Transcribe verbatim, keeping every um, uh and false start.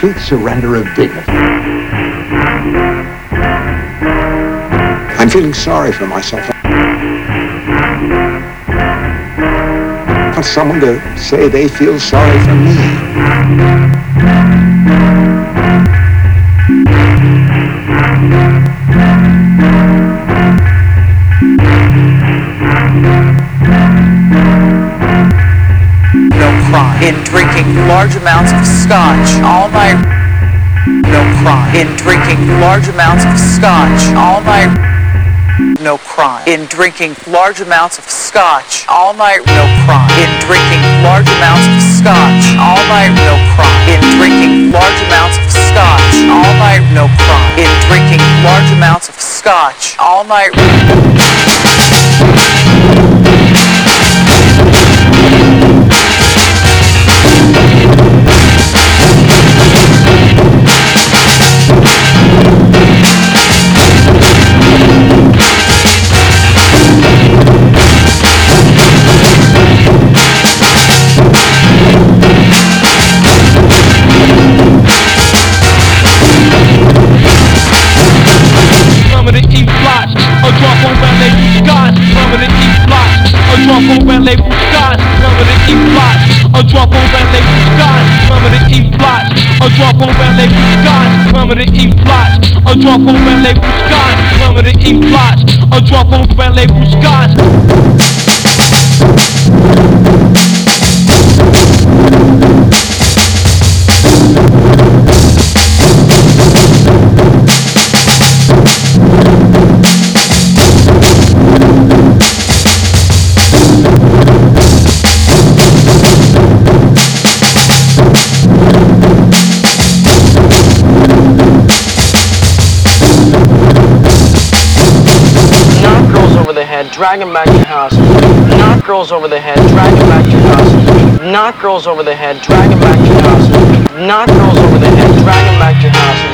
complete surrender of dignity. I'm feeling sorry for myself. I want someone to say they feel sorry for me. No crime in drinking large amounts of scotch all night. No crime in drinking large amounts of scotch all night. No crime in drinking large amounts of scotch all night. No crime in drinking large amounts of scotch all night. No crime in drinking large amounts of scotch all night. No crime in drinking large amounts of scotch all night. A drop on red label scotch, remember the E blotch. A drop on red label scotch, remember the E blotch. A drop on red label scotch, remember the E blotch. A drop on red label scotch. Drag him back to your house. Knock girls over the head, drag him back to your house. Knock girls over the head, drag him back to your house. Knock girls over the head, drag him back to your house.